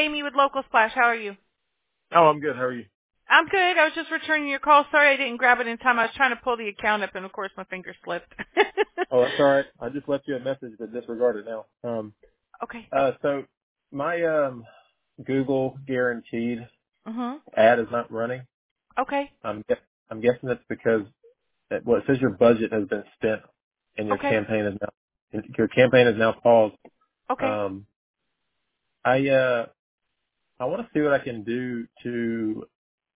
Amy with Local Splash. How are you? Oh, I'm good. How are you? I'm good. I was just returning your call. Sorry I didn't grab it in time. I was trying to pull the account up, and of course my finger slipped. Oh, that's all right. I just left you a message, but disregard it now. Okay. So my Google guaranteed Mhm. ad is not running. Okay. I'm guessing that's because it says your budget has been spent and your Okay. campaign is now paused. Okay. Um, I want to see what I can do to.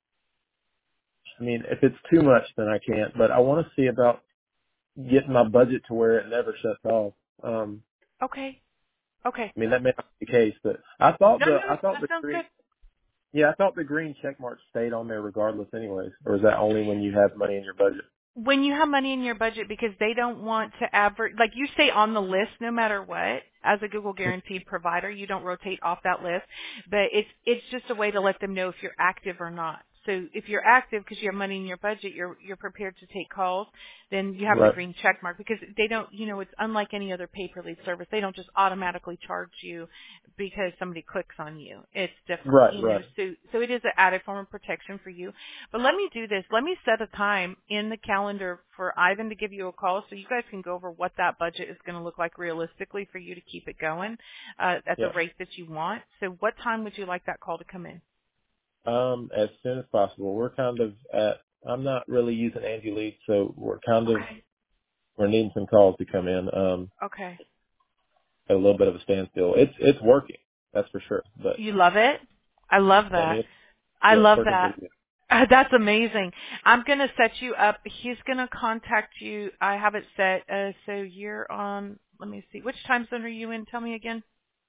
I mean, if it's too much, then I can't. But I want to see about getting my budget to where it never shuts off. Okay. Okay. I mean, that may not be the case, but I thought No, that the sounds green, good. yeah, I thought the green check mark stayed on there regardless anyways, or is that only when you have money in your budget? When you have money in your budget, because they don't want to like you stay on the list no matter what. As a Google guaranteed provider, you don't rotate off that list, but it's just a way to let them know if you're active or not. So if you're active because you have money in your budget, you're prepared to take calls, then you have the Right, green check mark, because they don't, it's unlike any other pay-per-lead service. They don't just automatically charge you because somebody clicks on you. It's different, right. so it is an added form of protection for you. But let me do this. Let me set a time in the calendar for Ivan to give you a call so you guys can go over what that budget is going to look like realistically for you to keep it going at the Yeah. rate that you want. So what time would you like that call to come in? As soon as possible. I'm not really using Angie Lead, so Okay. we're needing some calls to come in. Okay. At a little bit of a standstill. It's working, that's for sure. But You love it? I love yeah, I that. mean, I it's love working that. pretty good. That's amazing. I'm going to set you up. He's going to contact you. I have it set. So you're on, let me see. Which time zone are you in? Tell me again.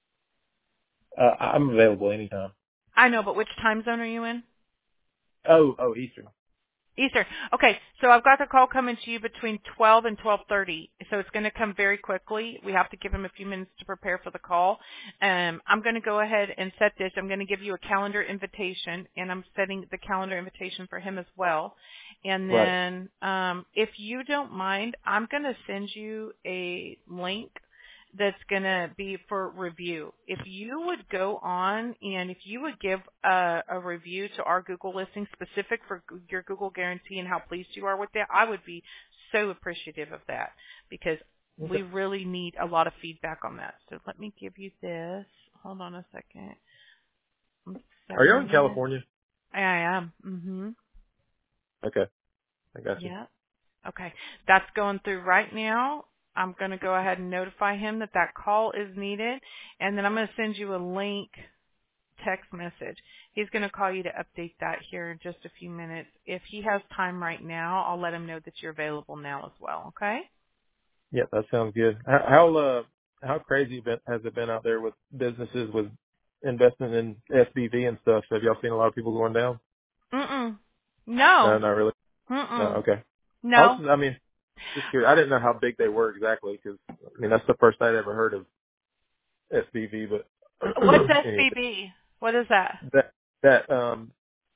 I'm available anytime. I know, but which time zone are you in? Oh, Eastern. Eastern. Okay, so I've got the call coming to you between 12 and 12:30. So it's going to come very quickly. We have to give him a few minutes to prepare for the call. I'm going to go ahead and set this. I'm going to give you a calendar invitation, and I'm setting the calendar invitation for him as well. And Right. then if you don't mind, I'm going to send you a link that's going to be for review. If you would go on and if you would give a review to our Google listing specific for your Google guarantee and how pleased you are with that, I would be so appreciative of that, because we Okay. really need a lot of feedback on that. So let me give you this. Hold on a second. I'm Are you setting in it. California? I am. Mhm. Okay, I got you. Yeah. Okay. That's going through right now. I'm going to go ahead and notify him that that call is needed, and then I'm going to send you a link text message. He's going to call you to update that here in just a few minutes. If he has time right now, I'll let him know that you're available now as well, okay? Yeah, that sounds good. How crazy has it been out there with businesses with investment in SBV and stuff? Have y'all seen a lot of people going down? Mm-mm. No, No. not really. No, Mm-mm. okay. No. I mean, just curious. I didn't know how big they were exactly because I mean that's the first I'd ever heard of SBV, but What's anyway, SVB? What is that? that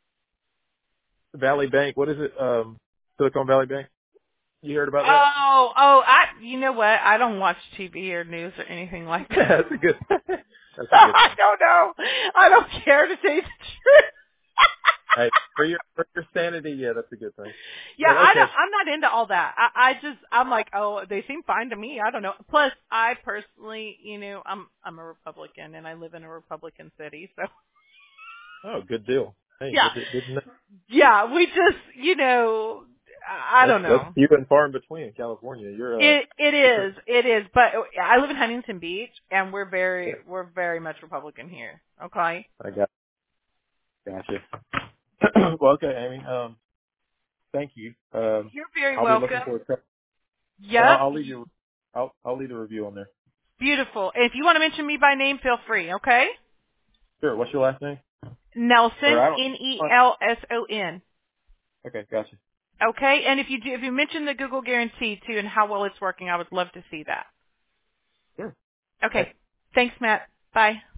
Valley Bank. What is it? Silicon Valley Bank. You heard about that? You know what? I don't watch TV or news or anything like that. That's a good. That's a good I thing. don't know. I don't care to tell you the truth. Hey, for your sanity, yeah, that's a good thing. Yeah, But okay, I'm not into all that. I'm like, oh, they seem fine to me. I don't know. Plus, I personally, I'm a Republican and I live in a Republican city, so oh, good deal. Hey, yeah, good to know. yeah. We just, I don't That's know. few and far in between in California. It is. But I live in Huntington Beach, and Yeah, we're very much Republican here. Okay. I gotcha. Well, okay, Amy. Thank you. You're very I'll be looking welcome. forward to. And Yep. I'll leave you. I'll leave a review on there. Beautiful. If you want to mention me by name, feel free. Okay. Sure. What's your last name? Or Nelson, I don't. Nelson. Okay, gotcha. Okay, and if you mention the Google guarantee too and how well it's working, I would love to see that. Sure. Thanks. Okay, thanks, Matt. Bye.